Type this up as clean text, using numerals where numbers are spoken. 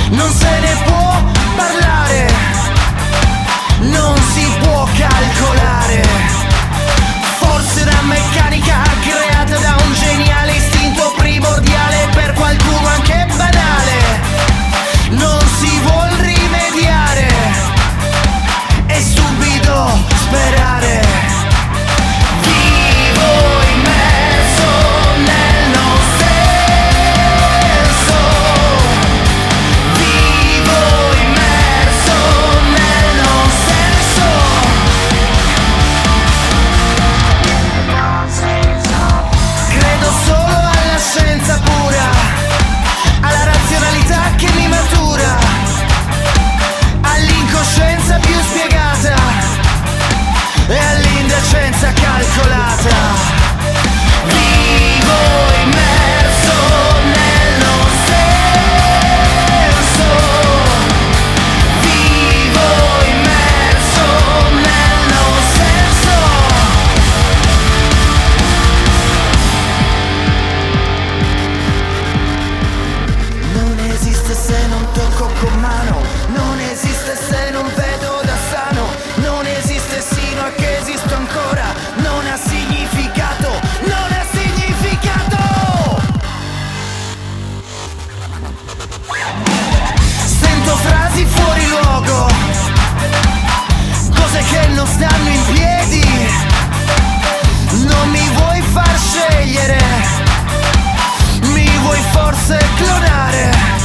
non se ne può parlare, non si può calcolare. Forse una meccanica creata da un geniale istinto primordiale, per qualcuno anche banale. Non si vuol rimediare e subito sperare. Vivo immerso nel non senso. Vivo immerso nel non senso. Credo solo alla scienza pura, alla razionalità che mi matura, all'incoscienza più spiegata e all'indecenza calcolata. Vivo immerso nel non senso. Vivo immerso nel non senso. Non esiste se non tocco con mano, non esiste se non vedo da sano, non esiste sino a che esisto ancora, non ha significato, non ha significato. Sento frasi fuori luogo, cose che non stanno in piedi. Non mi vuoi far scegliere, mi vuoi forse clonare.